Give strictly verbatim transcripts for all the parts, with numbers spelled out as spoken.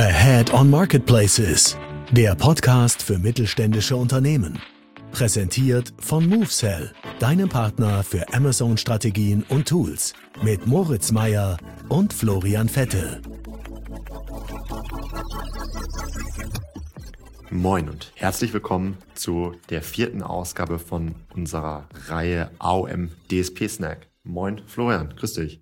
Ahead on Marketplaces, der Podcast für mittelständische Unternehmen. Präsentiert von MoveSell, deinem Partner für Amazon-Strategien und Tools. Mit Moritz Meyer und Florian Vettel. Moin und herzlich willkommen zu der vierten Ausgabe von unserer Reihe A O M D S P Snack. Moin Florian, grüß dich.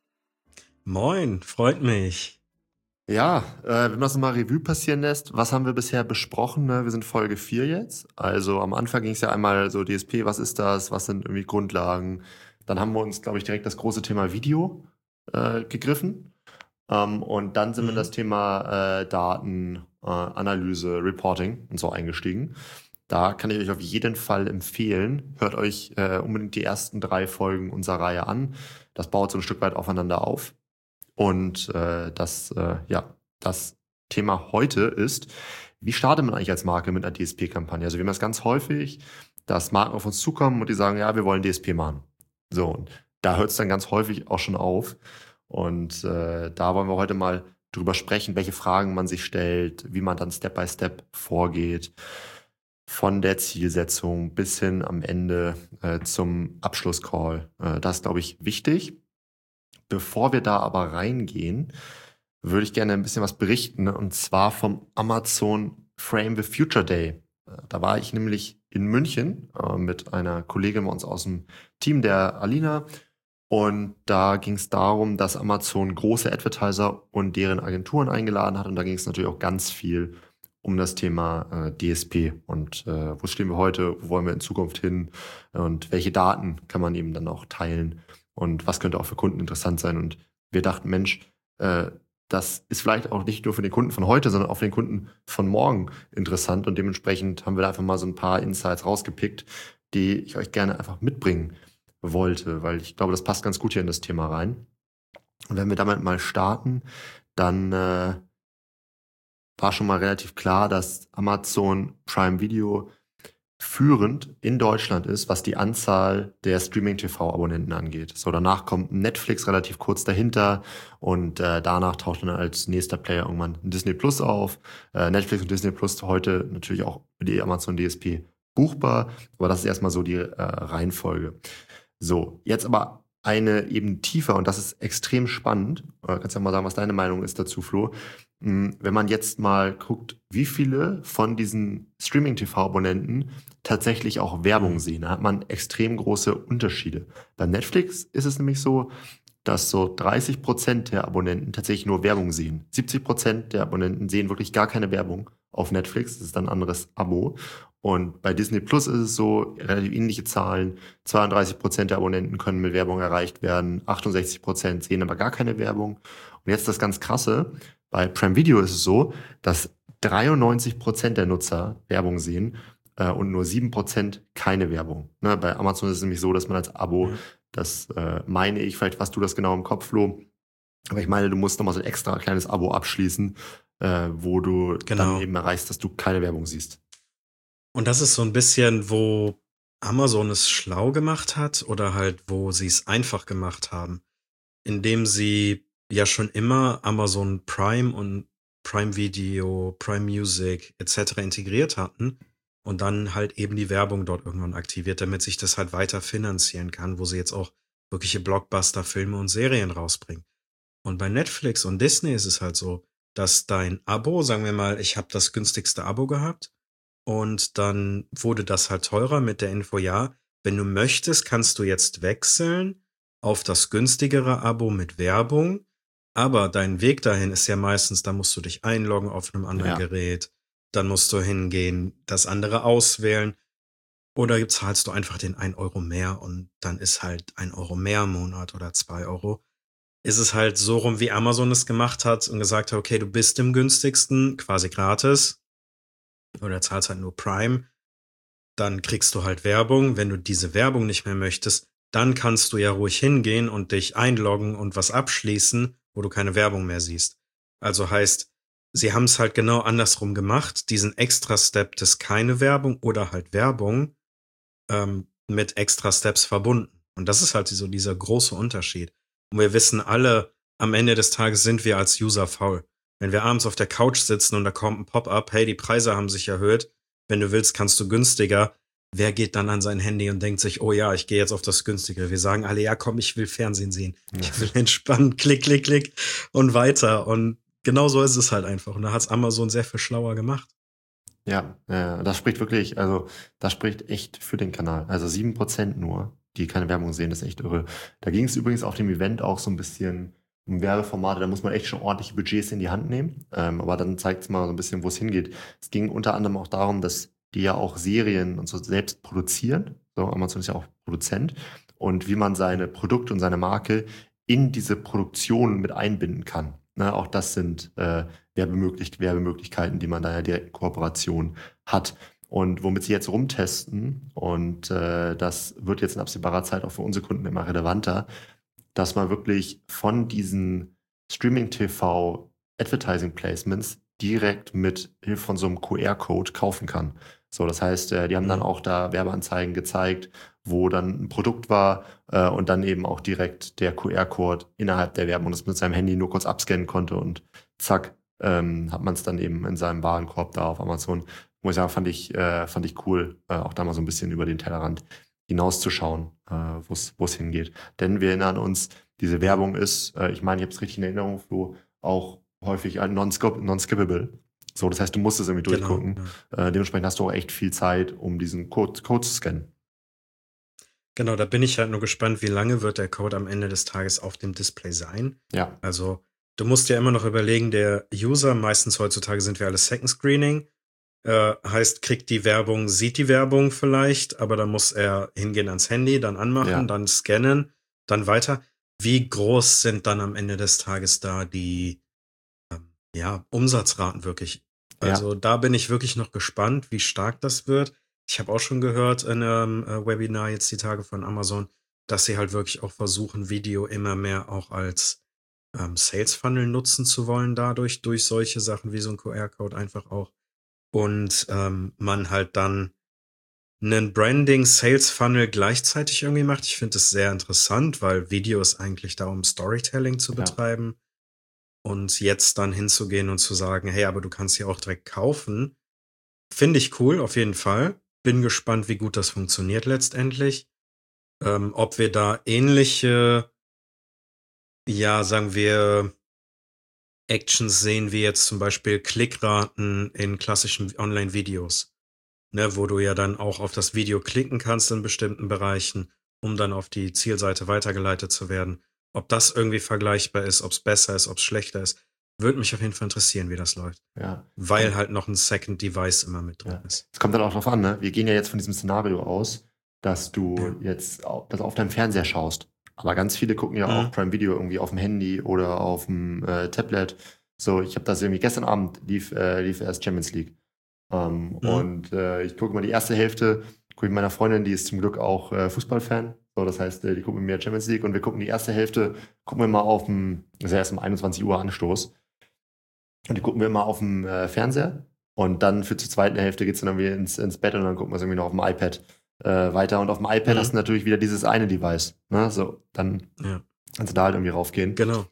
Moin, freut mich. Ja, äh, wenn man das mal Revue passieren lässt, was haben wir bisher besprochen? Ne? Wir sind Folge vier jetzt. Also am Anfang ging es ja einmal so D S P, was ist das? Was sind irgendwie Grundlagen? Dann haben wir uns, glaube ich, direkt das große Thema Video äh, gegriffen. Ähm, und dann sind mhm. wir in das Thema äh, Daten, äh, Analyse, Reporting und so eingestiegen. Da kann ich euch auf jeden Fall empfehlen, hört euch äh, unbedingt die ersten drei Folgen unserer Reihe an. Das baut so ein Stück weit aufeinander auf. Und äh, das, äh, ja, das Thema heute ist, wie startet man eigentlich als Marke mit einer D S P-Kampagne? Also wir haben das ganz häufig, dass Marken auf uns zukommen und die sagen, ja, wir wollen D S P machen. So, und da hört es dann ganz häufig auch schon auf. Und äh, da wollen wir heute mal drüber sprechen, welche Fragen man sich stellt, wie man dann Step by Step vorgeht, von der Zielsetzung bis hin am Ende äh, zum Abschlusscall. Äh, das ist, glaube ich, wichtig. Bevor wir da aber reingehen, würde ich gerne ein bisschen was berichten, und zwar vom Amazon Frame the Future Day. Da war ich nämlich in München äh, mit einer Kollegin bei uns aus dem Team, der Alina. Und da ging es darum, dass Amazon große Advertiser und deren Agenturen eingeladen hat. Und da ging es natürlich auch ganz viel um das Thema äh, D S P. Und äh, wo stehen wir heute, wo wollen wir in Zukunft hin und welche Daten kann man eben dann auch teilen und was könnte auch für Kunden interessant sein. Und wir dachten, Mensch, äh, das ist vielleicht auch nicht nur für den Kunden von heute, sondern auch für den Kunden von morgen interessant. Und dementsprechend haben wir da einfach mal so ein paar Insights rausgepickt, die ich euch gerne einfach mitbringen wollte, weil ich glaube, das passt ganz gut hier in das Thema rein. Und wenn wir damit mal starten, dann äh, war schon mal relativ klar, dass Amazon Prime Video führend in Deutschland ist, was die Anzahl der Streaming-T V-Abonnenten angeht. So, danach kommt Netflix relativ kurz dahinter und äh, danach taucht dann als nächster Player irgendwann Disney Plus auf. Äh, Netflix und Disney Plus heute natürlich auch für die Amazon D S P buchbar, aber das ist erstmal so die äh, Reihenfolge. So, jetzt aber eine eben tiefer, und das ist extrem spannend. Äh, kannst ja mal sagen, was deine Meinung ist dazu, Flo. Wenn man jetzt mal guckt, wie viele von diesen Streaming-T V-Abonnenten tatsächlich auch Werbung sehen, da hat man extrem große Unterschiede. Bei Netflix ist es nämlich so, dass so dreißig Prozent der Abonnenten tatsächlich nur Werbung sehen. siebzig Prozent der Abonnenten sehen wirklich gar keine Werbung auf Netflix. Das ist dann ein anderes Abo. Und bei Disney Plus ist es so, relativ ähnliche Zahlen. zweiunddreißig Prozent der Abonnenten können mit Werbung erreicht werden. achtundsechzig Prozent sehen aber gar keine Werbung. Und jetzt das ganz Krasse. Bei Prime Video ist es so, dass dreiundneunzig Prozent der Nutzer Werbung sehen äh, und nur sieben Prozent keine Werbung. Ne, bei Amazon ist es nämlich so, dass man als Abo, mhm. das äh, meine ich, vielleicht hast du das genau im Kopf, Flo, aber ich meine, du musst nochmal so ein extra kleines Abo abschließen, äh, wo du genau. dann eben erreichst, dass du keine Werbung siehst. Und das ist so ein bisschen, wo Amazon es schlau gemacht hat oder halt, wo sie es einfach gemacht haben, indem sie ja schon immer Amazon Prime und Prime Video, Prime Music et cetera integriert hatten und dann halt eben die Werbung dort irgendwann aktiviert, damit sich das halt weiter finanzieren kann, wo sie jetzt auch wirkliche Blockbuster-Filme und Serien rausbringen. Und bei Netflix und Disney ist es halt so, dass dein Abo, sagen wir mal, ich habe das günstigste Abo gehabt und dann wurde das halt teurer mit der Info, ja, wenn du möchtest, kannst du jetzt wechseln auf das günstigere Abo mit Werbung. Aber dein Weg dahin ist ja meistens, da musst du dich einloggen auf einem anderen ja. Gerät, dann musst du hingehen, das andere auswählen oder zahlst du einfach den ein Euro mehr und dann ist halt ein Euro mehr im Monat oder zwei Euro. Ist es halt so rum, wie Amazon es gemacht hat und gesagt hat, okay, du bist im günstigsten, quasi gratis oder zahlst halt nur Prime, dann kriegst du halt Werbung. Wenn du diese Werbung nicht mehr möchtest, dann kannst du ja ruhig hingehen und dich einloggen und was abschließen, wo du keine Werbung mehr siehst. Also heißt, sie haben es halt genau andersrum gemacht, diesen extra Step des keine Werbung oder halt Werbung ähm, mit extra Steps verbunden. Und das ist halt so dieser große Unterschied. Und wir wissen alle, am Ende des Tages sind wir als User faul. Wenn wir abends auf der Couch sitzen und da kommt ein Pop-up, hey, die Preise haben sich erhöht, wenn du willst, kannst du günstiger. Wer geht dann an sein Handy und denkt sich, oh ja, ich gehe jetzt auf das Günstigere. Wir sagen alle, ja komm, ich will Fernsehen sehen. Ich will entspannen, klick, klick, klick und weiter. Und genau so ist es halt einfach. Und da hat's Amazon sehr viel schlauer gemacht. Ja, äh, das spricht wirklich, also das spricht echt für den Kanal. Also sieben Prozent nur, die keine Werbung sehen, ist echt irre. Da ging es übrigens auf dem Event auch so ein bisschen um Werbeformate, da muss man echt schon ordentliche Budgets in die Hand nehmen. Ähm, aber dann zeigt es mal so ein bisschen, wo es hingeht. Es ging unter anderem auch darum, dass die ja auch Serien und so selbst produzieren. So, Amazon ist ja auch Produzent. Und wie man seine Produkte und seine Marke in diese Produktion mit einbinden kann. Ne, auch das sind äh, Werbemöglich Werbemöglichkeiten, die man da ja direkt in Kooperation hat. Und womit sie jetzt rumtesten, und äh, das wird jetzt in absehbarer Zeit auch für unsere Kunden immer relevanter, dass man wirklich von diesen Streaming-T V-Advertising-Placements direkt mit Hilfe von so einem Q R-Code kaufen kann. So, das heißt, äh, die haben dann auch da Werbeanzeigen gezeigt, wo dann ein Produkt war äh, und dann eben auch direkt der Q R-Code innerhalb der Werbung, das mit seinem Handy nur kurz abscannen konnte und zack, ähm, hat man es dann eben in seinem Warenkorb da auf Amazon. Muss ich sagen, fand ich, äh, fand ich cool, äh, auch da mal so ein bisschen über den Tellerrand hinauszuschauen, äh, wo es hingeht. Denn wir erinnern uns, diese Werbung ist, äh, ich meine, ich habe es richtig in Erinnerung, Flo, auch häufig ein non-skip- non-skippable. So, das heißt, du musst es irgendwie Genau, durchgucken. ja. Äh, dementsprechend hast du auch echt viel Zeit, um diesen Code, Code zu scannen. Genau, da bin ich halt nur gespannt, wie lange wird der Code am Ende des Tages auf dem Display sein. Ja, Also, du musst ja immer noch überlegen, der User, meistens heutzutage sind wir alle Second Screening, äh, heißt, kriegt die Werbung, sieht die Werbung vielleicht, aber dann muss er hingehen ans Handy, dann anmachen, Ja. dann scannen, dann weiter. Wie groß sind dann am Ende des Tages da die ähm, ja, Umsatzraten wirklich? Ja. Also da bin ich wirklich noch gespannt, wie stark das wird. Ich habe auch schon gehört in einem äh, Webinar jetzt die Tage von Amazon, dass sie halt wirklich auch versuchen, Video immer mehr auch als ähm, Sales Funnel nutzen zu wollen dadurch, durch solche Sachen wie so ein Q R-Code einfach auch. Und ähm, man halt dann einen Branding-Sales-Funnel gleichzeitig irgendwie macht. Ich finde das sehr interessant, weil Video ist eigentlich da, um Storytelling zu Ja. betreiben. Und jetzt dann hinzugehen und zu sagen, hey, aber du kannst hier auch direkt kaufen, finde ich cool, auf jeden Fall. Bin gespannt, wie gut das funktioniert letztendlich. Ähm, ob wir da ähnliche, ja, sagen wir, Actions sehen, wie jetzt zum Beispiel Klickraten in klassischen Online-Videos. Ne, wo du ja dann auch auf das Video klicken kannst in bestimmten Bereichen, um dann auf die Zielseite weitergeleitet zu werden. Ob das irgendwie vergleichbar ist, ob es besser ist, ob es schlechter ist, würde mich auf jeden Fall interessieren, wie das läuft. Ja. Weil halt noch ein Second Device immer mit drin Ja. ist. Es kommt dann auch drauf an, ne? Wir gehen ja jetzt von diesem Szenario aus, dass du Ja. jetzt auf, das auf deinem Fernseher schaust. Aber ganz viele gucken ja Mhm. auch Prime Video irgendwie auf dem Handy oder auf dem äh, Tablet. So, ich habe das irgendwie gestern Abend lief, äh, lief erst Champions League. Ähm, Mhm. Und äh, ich gucke mal die erste Hälfte, gucke mit meiner Freundin, die ist zum Glück auch äh, Fußballfan. So, das heißt, äh, die gucken mit mir Champions League und wir gucken die erste Hälfte, gucken wir mal auf dem, das ist ja erst um einundzwanzig Uhr Anstoß. Und die gucken wir mal auf dem äh, Fernseher. Und dann für zur zweiten Hälfte geht es dann irgendwie ins, ins Bett und dann gucken wir es irgendwie noch auf dem iPad äh, weiter. Und auf dem iPad Mhm. hast du natürlich wieder dieses eine Device. Ne? So, dann Ja. kannst du da halt irgendwie raufgehen. Genau.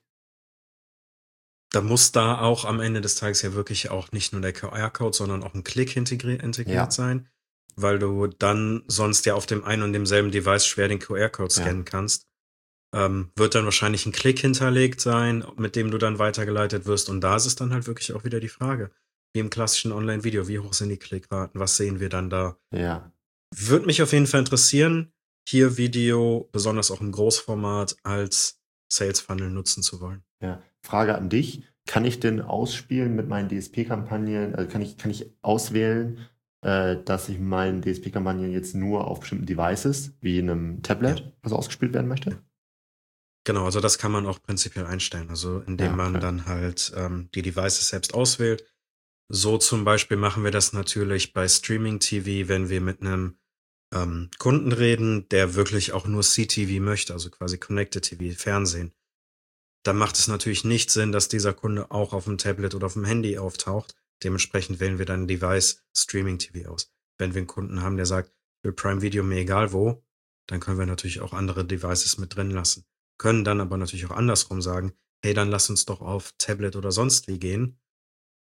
Da muss da auch am Ende des Tages ja wirklich auch nicht nur der Q R-Code, sondern auch ein Klick integri integriert Ja. sein, weil du dann sonst ja auf dem einen und demselben Device schwer den Q R-Code Ja. scannen kannst. Ähm, wird dann wahrscheinlich ein Klick hinterlegt sein, mit dem du dann weitergeleitet wirst. Und da ist es dann halt wirklich auch wieder die Frage, wie im klassischen Online-Video, wie hoch sind die Klickraten, was sehen wir dann da? Ja. Würde mich auf jeden Fall interessieren, hier Video, besonders auch im Großformat, als Sales Funnel nutzen zu wollen. Ja. Frage an dich. Kann ich denn ausspielen mit meinen D S P-Kampagnen, also kann ich, kann ich auswählen, äh, dass ich meinen D S P-Kampagnen jetzt nur auf bestimmten Devices, wie in einem Tablet, Ja. was ausgespielt werden möchte? Genau, also das kann man auch prinzipiell einstellen, also indem Ja, man okay. dann halt ähm, die Devices selbst auswählt. So zum Beispiel machen wir das natürlich bei Streaming-T V, wenn wir mit einem ähm, Kunden reden, der wirklich auch nur C T V möchte, also quasi Connected T V, Fernsehen. Dann macht es natürlich nicht Sinn, dass dieser Kunde auch auf dem Tablet oder auf dem Handy auftaucht. Dementsprechend wählen wir dann ein Device Streaming-T V aus. Wenn wir einen Kunden haben, der sagt, ich will Prime Video mir egal wo, dann können wir natürlich auch andere Devices mit drin lassen. Können dann aber natürlich auch andersrum sagen, hey, dann lass uns doch auf Tablet oder sonst wie gehen.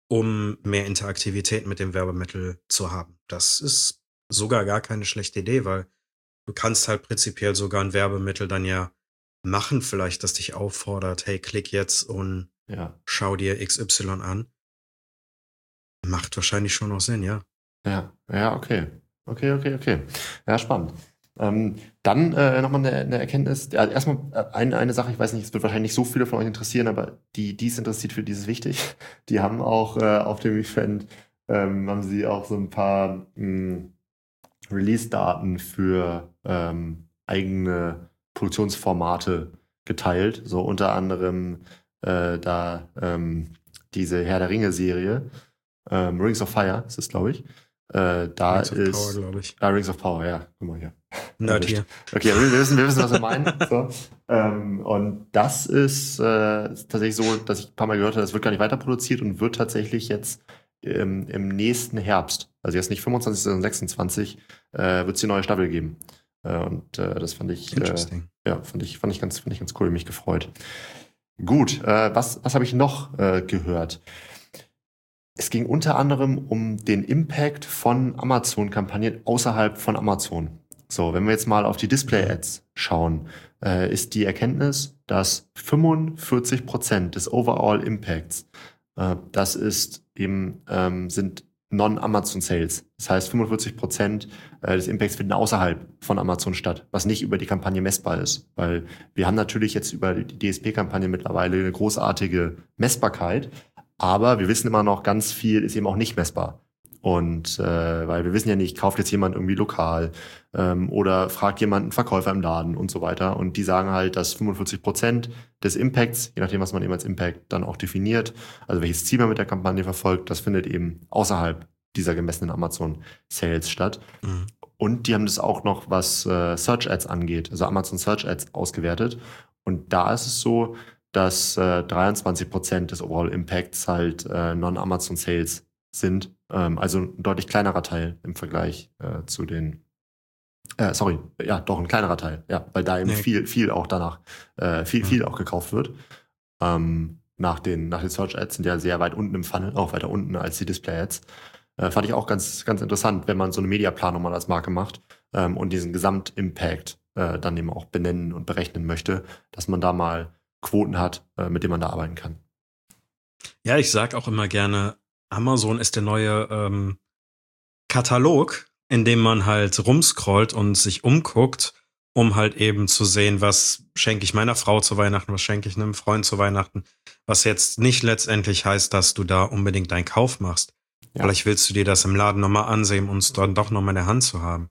um mehr Interaktivität mit dem Werbemittel zu haben. Das ist sogar gar keine schlechte Idee, weil du kannst halt prinzipiell sogar ein Werbemittel dann ja machen, vielleicht, das dich auffordert, hey, klick jetzt und Ja. schau dir X Y an. Macht wahrscheinlich schon noch Sinn, ja. Ja, ja, okay. Okay, okay, okay. Ja, spannend. Ähm, dann äh, nochmal eine, eine Erkenntnis. Ja, erstmal äh, eine, eine Sache, ich weiß nicht, es wird wahrscheinlich nicht so viele von euch interessieren, aber die, die es interessiert, für die ist es wichtig. Die haben auch äh, auf dem Event, ähm, haben sie auch so ein paar mh, Release-Daten für ähm, eigene Produktionsformate geteilt. So unter anderem äh, da ähm, diese Herr der Ringe-Serie. Ähm, Rings of Fire ist es, glaube ich. Äh, da Rings of ist. Power, glaube ich. Ah, Rings of Power, ja. Guck mal hier. Nerd Erwischt. hier. Okay, wir wissen, wir wissen, was wir meinen. So. Ähm, und das ist, äh, ist tatsächlich so, dass ich ein paar Mal gehört habe, das wird gar nicht weiter produziert und wird tatsächlich jetzt ähm, im nächsten Herbst, also jetzt nicht fünfundzwanzig, sondern sechsundzwanzig, äh, wird es die neue Staffel geben. Äh, und äh, das fand ich, äh, Interesting. ja, fand ich, fand ich ganz, fand ich ganz cool, mich gefreut. Gut, äh, was, was habe ich noch äh, gehört? Es ging unter anderem um den Impact von Amazon-Kampagnen außerhalb von Amazon. So, wenn wir jetzt mal auf die Display-Ads schauen, äh, ist die Erkenntnis, dass fünfundvierzig Prozent des Overall Impacts, äh, das ist eben, ähm, sind Non-Amazon-Sales. Das heißt, fünfundvierzig Prozent äh, des Impacts finden außerhalb von Amazon statt, was nicht über die Kampagne messbar ist. Weil wir haben natürlich jetzt über die D S P-Kampagne mittlerweile eine großartige Messbarkeit, aber wir wissen immer noch, ganz viel ist eben auch nicht messbar. Und äh, weil wir wissen ja nicht, kauft jetzt jemand irgendwie lokal ähm, oder fragt jemand einen Verkäufer im Laden und so weiter. Und die sagen halt, dass fünfundvierzig Prozent des Impacts, je nachdem, was man eben als Impact dann auch definiert, also welches Ziel man mit der Kampagne verfolgt, das findet eben außerhalb dieser gemessenen Amazon-Sales statt. Mhm. Und die haben das auch noch, was äh, Search Ads angeht, also Amazon Search Ads ausgewertet. Und da ist es so, dass äh, dreiundzwanzig Prozent des Overall Impacts halt äh, Non-Amazon Sales sind. Ähm, also ein deutlich kleinerer Teil im Vergleich äh, zu den, äh, sorry, ja, doch ein kleinerer Teil, ja, weil da eben Nee. viel, viel auch danach, äh, viel, Mhm. viel auch gekauft wird. Ähm, nach den, nach den Search Ads sind ja sehr weit unten im Funnel, auch weiter unten als die Display Ads. Äh, fand ich auch ganz, ganz interessant, wenn man so eine Mediaplanung mal als Marke macht ähm, und diesen Gesamtimpact äh, dann eben auch benennen und berechnen möchte, dass man da mal Quoten hat, äh, mit denen man da arbeiten kann. Ja, ich sag auch immer gerne, Amazon ist der neue ähm, Katalog, in dem man halt rumscrollt und sich umguckt, um halt eben zu sehen, was schenke ich meiner Frau zu Weihnachten, was schenke ich einem Freund zu Weihnachten, was jetzt nicht letztendlich heißt, dass du da unbedingt deinen Kauf machst. Ja. Vielleicht willst du dir das im Laden nochmal ansehen und es dann doch nochmal in der Hand zu haben.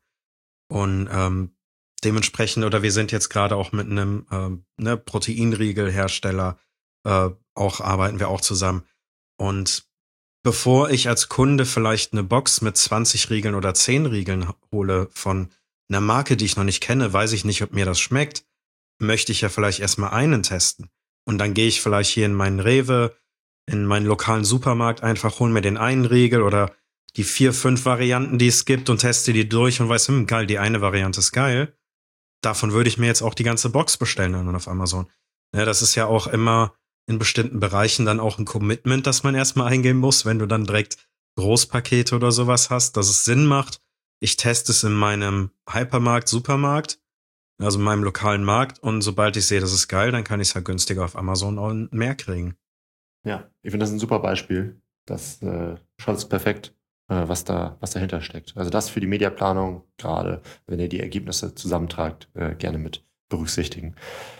Und ähm, dementsprechend, oder wir sind jetzt gerade auch mit einem ähm, ne, Proteinriegelhersteller, äh, auch arbeiten wir auch zusammen. Und bevor ich als Kunde vielleicht eine Box mit zwanzig Riegeln oder zehn Riegeln hole von einer Marke, die ich noch nicht kenne, weiß ich nicht, ob mir das schmeckt, möchte ich ja vielleicht erstmal einen testen. Und dann gehe ich vielleicht hier in meinen Rewe, in meinen lokalen Supermarkt einfach, hol mir den einen Riegel oder die vier, fünf Varianten, die es gibt und teste die durch und weiß, hm, geil, die eine Variante ist geil. Davon würde ich mir jetzt auch die ganze Box bestellen dann auf Amazon. Ja, das ist ja auch immer in bestimmten Bereichen dann auch ein Commitment, das man erstmal eingehen muss, wenn du dann direkt Großpakete oder sowas hast, dass es Sinn macht. Ich teste es in meinem Hypermarkt, Supermarkt, also in meinem lokalen Markt, und sobald ich sehe, das ist geil, dann kann ich es halt günstiger auf Amazon und mehr kriegen. Ja, ich finde das ein super Beispiel. Das äh, schaut perfekt, äh, was da, was dahinter steckt. Also das für die Mediaplanung, gerade wenn ihr die Ergebnisse zusammentragt, äh, gerne mit berücksichtigen.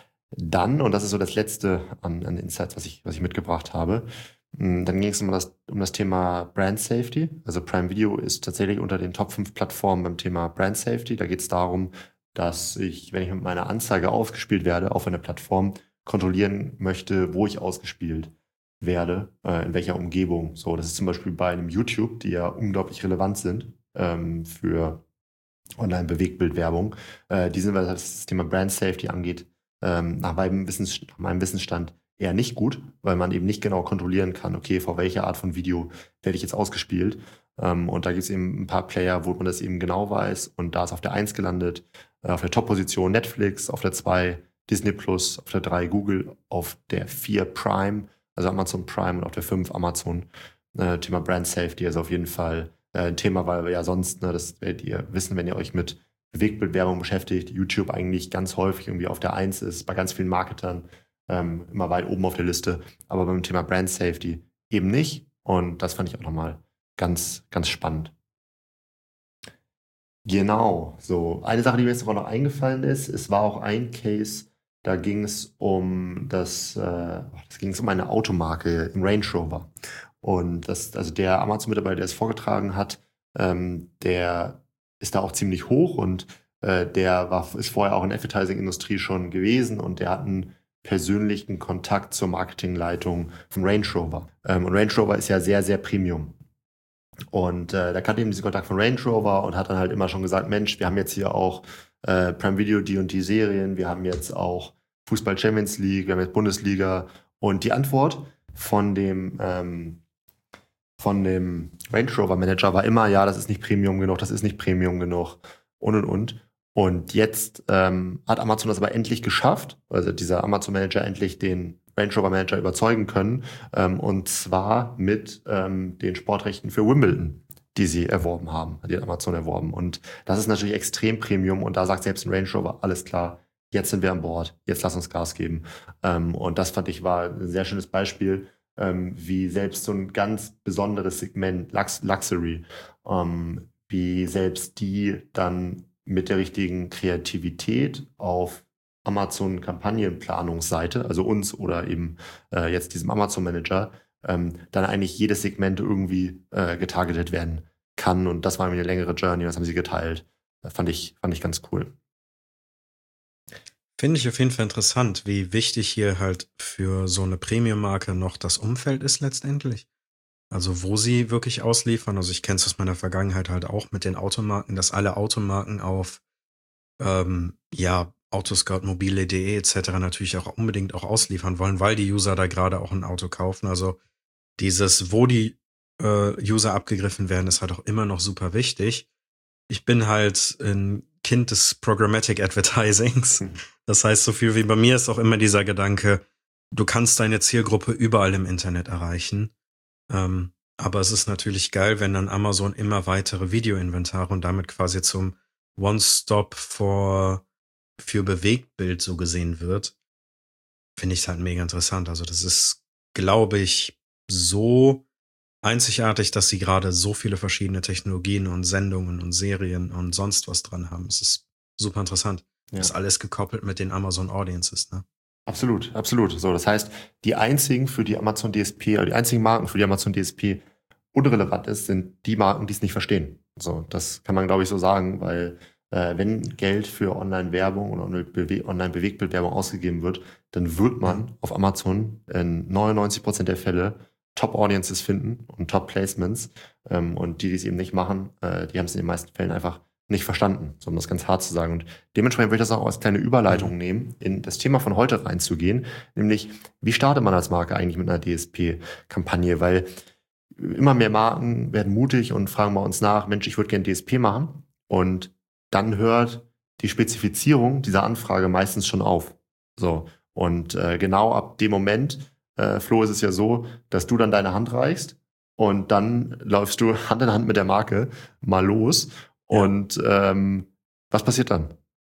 Dann, und das ist so das Letzte an, an Insights, was ich, was ich mitgebracht habe, mh, dann ging es um das, um das Thema Brand Safety. Also Prime Video ist tatsächlich unter den Top fünf Plattformen beim Thema Brand Safety. Da geht es darum, dass ich, wenn ich mit meiner Anzeige ausgespielt werde auf einer Plattform, kontrollieren möchte, wo ich ausgespielt werde, äh, in welcher Umgebung. So, das ist zum Beispiel bei einem YouTube, die ja unglaublich relevant sind ähm, für Online-Bewegtbildwerbung. Äh, die sind, was das Thema Brand Safety angeht, ähm, nach, meinem Wissens, nach meinem Wissensstand eher nicht gut, weil man eben nicht genau kontrollieren kann, okay, vor welcher Art von Video werde ich jetzt ausgespielt. Ähm, und da gibt es eben ein paar Player, wo man das eben genau weiß. Und da ist auf der eins gelandet, äh, auf der Top-Position Netflix, auf der zwei Disney Plus, auf der drei Google, auf der vier Prime, also Amazon Prime, und auf der fünf Amazon. Äh, Thema Brand Safety ist auf jeden Fall äh, ein Thema, weil wir ja sonst, ne, das werdet ihr wissen, wenn ihr euch mit Bewegtbildwerbung beschäftigt, YouTube eigentlich ganz häufig irgendwie auf der Eins ist, bei ganz vielen Marketern ähm, immer weit oben auf der Liste, aber beim Thema Brand Safety eben nicht. Und das fand ich auch nochmal ganz, ganz spannend. Genau, so. Eine Sache, die mir jetzt aber noch eingefallen ist, es war auch ein Case, da ging es um das, äh, das ging es um eine Automarke im Range Rover. Und das, also der Amazon-Mitarbeiter, der es vorgetragen hat, ähm, der ist da auch ziemlich hoch und äh, der war, ist vorher auch in der Advertising-Industrie schon gewesen und der hat einen persönlichen Kontakt zur Marketingleitung von Range Rover. Ähm, und Range Rover ist ja sehr, sehr Premium. Und äh, da kannte eben diesen Kontakt von Range Rover und hat dann halt immer schon gesagt, Mensch, wir haben jetzt hier auch äh, Prime Video, die und die Serien, wir haben jetzt auch Fußball Champions League, wir haben jetzt Bundesliga. Und die Antwort von dem, ähm, von dem Range Rover Manager war immer, ja, das ist nicht Premium genug, das ist nicht Premium genug und und und. Und jetzt ähm, hat Amazon das aber endlich geschafft, also dieser Amazon Manager endlich den Range Rover Manager überzeugen können, ähm, und zwar mit ähm, den Sportrechten für Wimbledon, die sie erworben haben, die hat Amazon erworben. Und das ist natürlich extrem Premium und da sagt selbst ein Range Rover, alles klar, jetzt sind wir an Bord, jetzt lass uns Gas geben. Ähm, und das fand ich war ein sehr schönes Beispiel, ähm, wie selbst so ein ganz besonderes Segment, Lux Luxury, ähm, wie selbst die dann mit der richtigen Kreativität auf Amazon-Kampagnenplanungsseite, also uns oder eben äh, jetzt diesem Amazon-Manager, ähm, dann eigentlich jedes Segment irgendwie äh, getargetet werden kann. Und das war eine längere Journey, das haben sie geteilt. Das fand ich, fand ich ganz cool. Finde ich auf jeden Fall interessant, wie wichtig hier halt für so eine Premium-Marke noch das Umfeld ist letztendlich. Also wo sie wirklich ausliefern. Also ich kenne es aus meiner Vergangenheit halt auch mit den Automarken, dass alle Automarken auf ähm, ja, Autoscout, mobile punkt de et cetera natürlich auch unbedingt auch ausliefern wollen, weil die User da gerade auch ein Auto kaufen. Also dieses, wo die äh, User abgegriffen werden, ist halt auch immer noch super wichtig. Ich bin halt ein Kind des Programmatic Advertisings. Mhm. Das heißt, so viel wie bei mir ist auch immer dieser Gedanke, du kannst deine Zielgruppe überall im Internet erreichen. Ähm, aber es ist natürlich geil, wenn dann Amazon immer weitere Videoinventare und damit quasi zum One-Stop for, für Bewegtbild so gesehen wird. Finde ich halt mega interessant. Also das ist, glaube ich, so einzigartig, dass sie gerade so viele verschiedene Technologien und Sendungen und Serien und sonst was dran haben. Es ist super interessant. Ja. Ist alles gekoppelt mit den Amazon Audiences, ne? Absolut, absolut. So, das heißt, die einzigen für die Amazon D S P, oder die einzigen Marken für die Amazon D S P unrelevant ist, sind die Marken, die es nicht verstehen. So, das kann man, glaube ich, so sagen, weil äh, wenn Geld für Online-Werbung und Online-Bewegtbildwerbung ausgegeben wird, dann wird man auf Amazon in neunundneunzig Prozent der Fälle Top-Audiences finden und Top-Placements. Ähm, und die, die es eben nicht machen, äh, die haben es in den meisten Fällen einfach nicht verstanden, so um das ganz hart zu sagen. Und dementsprechend würde ich das auch als kleine Überleitung mhm. nehmen, in das Thema von heute reinzugehen, nämlich, wie startet man als Marke eigentlich mit einer D S P-Kampagne? Weil immer mehr Marken werden mutig und fragen bei uns nach, Mensch, ich würde gerne D S P machen. Und dann hört die Spezifizierung dieser Anfrage meistens schon auf. So. Und äh, genau ab dem Moment, äh, Flo, ist es ja so, dass du dann deine Hand reichst und dann läufst du Hand in Hand mit der Marke mal los. Ja. Und ähm, was passiert dann?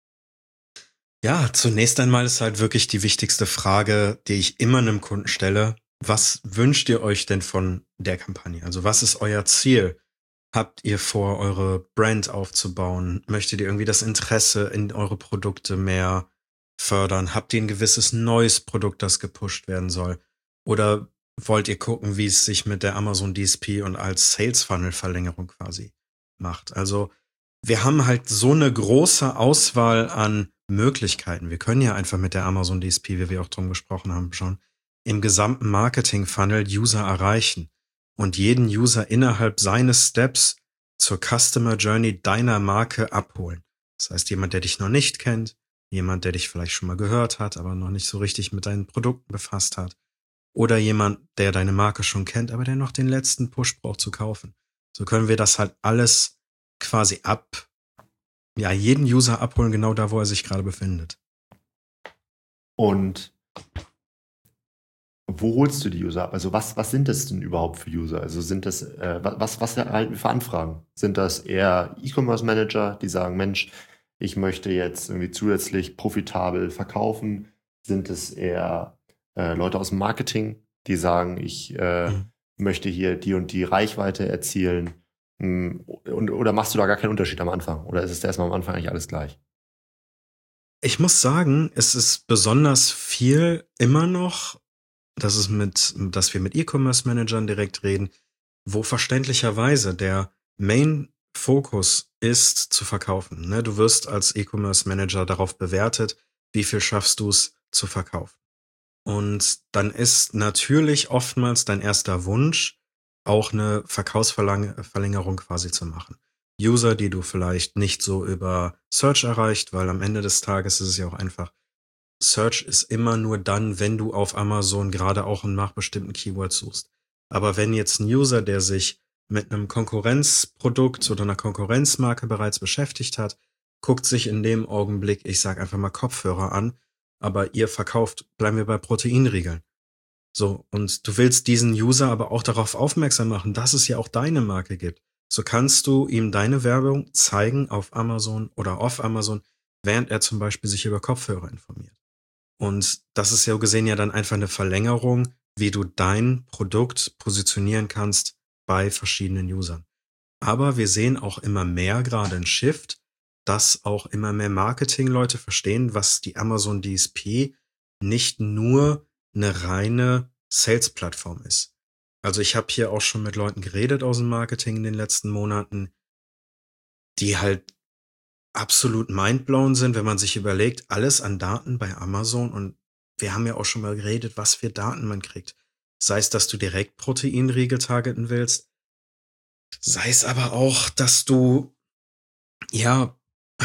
Ja, zunächst einmal ist halt wirklich die wichtigste Frage, die ich immer einem Kunden stelle. Was wünscht ihr euch denn von der Kampagne? Also was ist euer Ziel? Habt ihr vor, eure Brand aufzubauen? Möchtet ihr irgendwie das Interesse in eure Produkte mehr fördern? Habt ihr ein gewisses neues Produkt, das gepusht werden soll? Oder wollt ihr gucken, wie es sich mit der Amazon D S P und als Sales Funnel Verlängerung quasi macht? Also wir haben halt so eine große Auswahl an Möglichkeiten. Wir können ja einfach mit der Amazon D S P, wie wir auch drum gesprochen haben, schon im gesamten Marketing-Funnel User erreichen und jeden User innerhalb seines Steps zur Customer Journey deiner Marke abholen. Das heißt, jemand, der dich noch nicht kennt, jemand, der dich vielleicht schon mal gehört hat, aber noch nicht so richtig mit deinen Produkten befasst hat, oder jemand, der deine Marke schon kennt, aber der noch den letzten Push braucht zu kaufen. So können wir das halt alles quasi ab, ja, jeden User abholen, genau da, wo er sich gerade befindet. Und wo holst du die User ab? Also was, was sind das denn überhaupt für User? Also sind das, äh, was, was erhalten wir für Anfragen? Sind das eher E-Commerce-Manager, die sagen, Mensch, ich möchte jetzt irgendwie zusätzlich profitabel verkaufen? Sind es eher äh, Leute aus dem Marketing, die sagen, ich äh, Mhm. möchte hier die und die Reichweite erzielen? Mm, Und, oder machst du da gar keinen Unterschied am Anfang? Oder ist es erstmal am Anfang eigentlich alles gleich? Ich muss sagen, es ist besonders viel immer noch, dass es mit, dass wir mit E-Commerce-Managern direkt reden, wo verständlicherweise der Main-Fokus ist, zu verkaufen. Ne? Du wirst als E-Commerce-Manager darauf bewertet, wie viel schaffst du es zu verkaufen. Und dann ist natürlich oftmals dein erster Wunsch, auch eine Verkaufsverlängerung quasi zu machen. User, die du vielleicht nicht so über Search erreicht, weil am Ende des Tages ist es ja auch einfach, Search ist immer nur dann, wenn du auf Amazon gerade auch nach bestimmten Keywords suchst. Aber wenn jetzt ein User, der sich mit einem Konkurrenzprodukt oder einer Konkurrenzmarke bereits beschäftigt hat, guckt sich in dem Augenblick, ich sag einfach mal Kopfhörer an, aber ihr verkauft, bleiben wir bei Proteinriegeln. So, und du willst diesen User aber auch darauf aufmerksam machen, dass es ja auch deine Marke gibt. So kannst du ihm deine Werbung zeigen auf Amazon oder auf Amazon, während er zum Beispiel sich über Kopfhörer informiert. Und das ist ja gesehen ja dann einfach eine Verlängerung, wie du dein Produkt positionieren kannst bei verschiedenen Usern. Aber wir sehen auch immer mehr gerade einen Shift, dass auch immer mehr Marketingleute verstehen, was die Amazon D S P nicht nur eine reine Sales-Plattform ist. Also ich habe hier auch schon mit Leuten geredet aus dem Marketing in den letzten Monaten, die halt absolut mindblown sind, wenn man sich überlegt, alles an Daten bei Amazon, und wir haben ja auch schon mal geredet, was für Daten man kriegt. Sei es, dass du direkt Proteinriegel targeten willst, sei es aber auch, dass du, ja,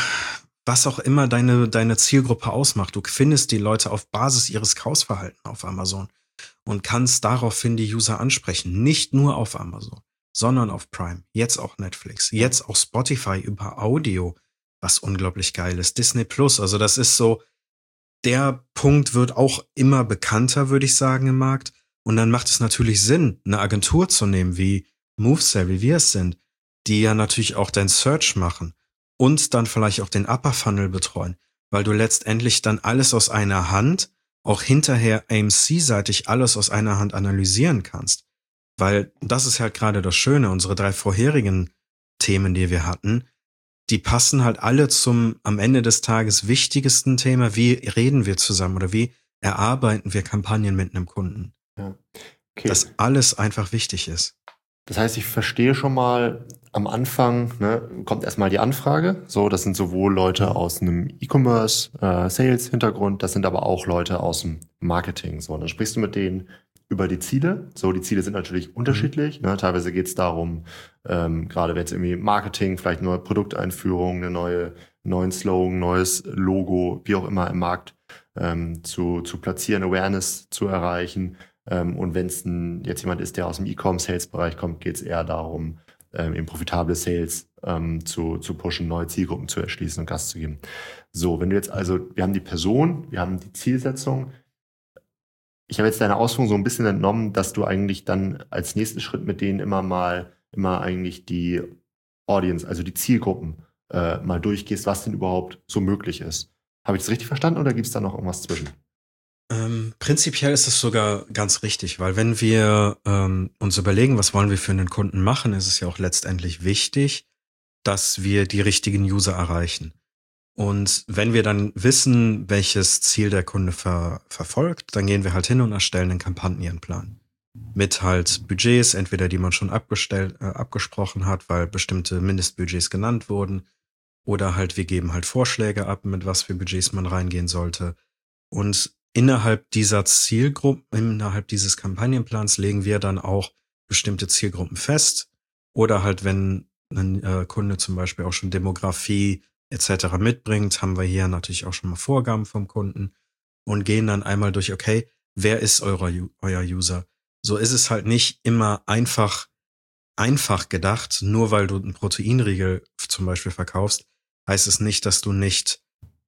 was auch immer deine, deine Zielgruppe ausmacht. Du findest die Leute auf Basis ihres Kaufverhaltens auf Amazon und kannst daraufhin die User ansprechen. Nicht nur auf Amazon, sondern auf Prime. Jetzt auch Netflix. Jetzt auch Spotify über Audio, was unglaublich geil ist. Disney Plus. Also das ist so, der Punkt wird auch immer bekannter, würde ich sagen, im Markt. Und dann macht es natürlich Sinn, eine Agentur zu nehmen, wie Movesell, wie wir es sind, die ja natürlich auch dein Search machen und dann vielleicht auch den Upper Funnel betreuen, weil du letztendlich dann alles aus einer Hand, auch hinterher A M C-seitig alles aus einer Hand analysieren kannst. Weil das ist halt gerade das Schöne, unsere drei vorherigen Themen, die wir hatten, die passen halt alle zum am Ende des Tages wichtigsten Thema, wie reden wir zusammen oder wie erarbeiten wir Kampagnen mit einem Kunden. Ja. Okay. Dass alles einfach wichtig ist. Das heißt, ich verstehe schon mal, am Anfang ne, kommt erstmal die Anfrage. So, das sind sowohl Leute aus einem E-Commerce, äh, Sales-Hintergrund, das sind aber auch Leute aus dem Marketing. So, und dann sprichst du mit denen über die Ziele. So, die Ziele sind natürlich unterschiedlich. Ne? Teilweise geht es darum, ähm, gerade wenn es irgendwie Marketing, vielleicht neue Produkteinführung, eine neue, neuen Slogan, neues Logo, wie auch immer im Markt ähm, zu, zu platzieren, Awareness zu erreichen. Ähm, und wenn es jetzt jemand ist, der aus dem E-Com-Sales-Bereich kommt, geht es eher darum, ähm, eben profitable Sales ähm, zu, zu pushen, neue Zielgruppen zu erschließen und Gas zu geben. So, wenn du jetzt also, wir haben die Person, wir haben die Zielsetzung. Ich habe jetzt deine Ausführung so ein bisschen entnommen, dass du eigentlich dann als nächsten Schritt mit denen immer mal, immer eigentlich die Audience, also die Zielgruppen äh, mal durchgehst, was denn überhaupt so möglich ist. Habe ich das richtig verstanden oder gibt es da noch irgendwas zwischen? Ähm, prinzipiell ist es sogar ganz richtig, weil wenn wir ähm, uns überlegen, was wollen wir für einen Kunden machen, ist es ja auch letztendlich wichtig, dass wir die richtigen User erreichen. Und wenn wir dann wissen, welches Ziel der Kunde ver- verfolgt, dann gehen wir halt hin und erstellen einen Kampagnenplan. Mit halt Budgets, entweder die man schon abgestellt, äh, abgesprochen hat, weil bestimmte Mindestbudgets genannt wurden, oder halt wir geben halt Vorschläge ab, mit was für Budgets man reingehen sollte. Und innerhalb dieser Zielgruppen, innerhalb dieses Kampagnenplans legen wir dann auch bestimmte Zielgruppen fest. Oder halt, wenn ein äh, Kunde zum Beispiel auch schon Demografie et cetera mitbringt, haben wir hier natürlich auch schon mal Vorgaben vom Kunden und gehen dann einmal durch, okay, wer ist eurer, euer User? So ist es halt nicht immer einfach, einfach gedacht, nur weil du einen Proteinriegel zum Beispiel verkaufst, heißt es nicht, dass du nicht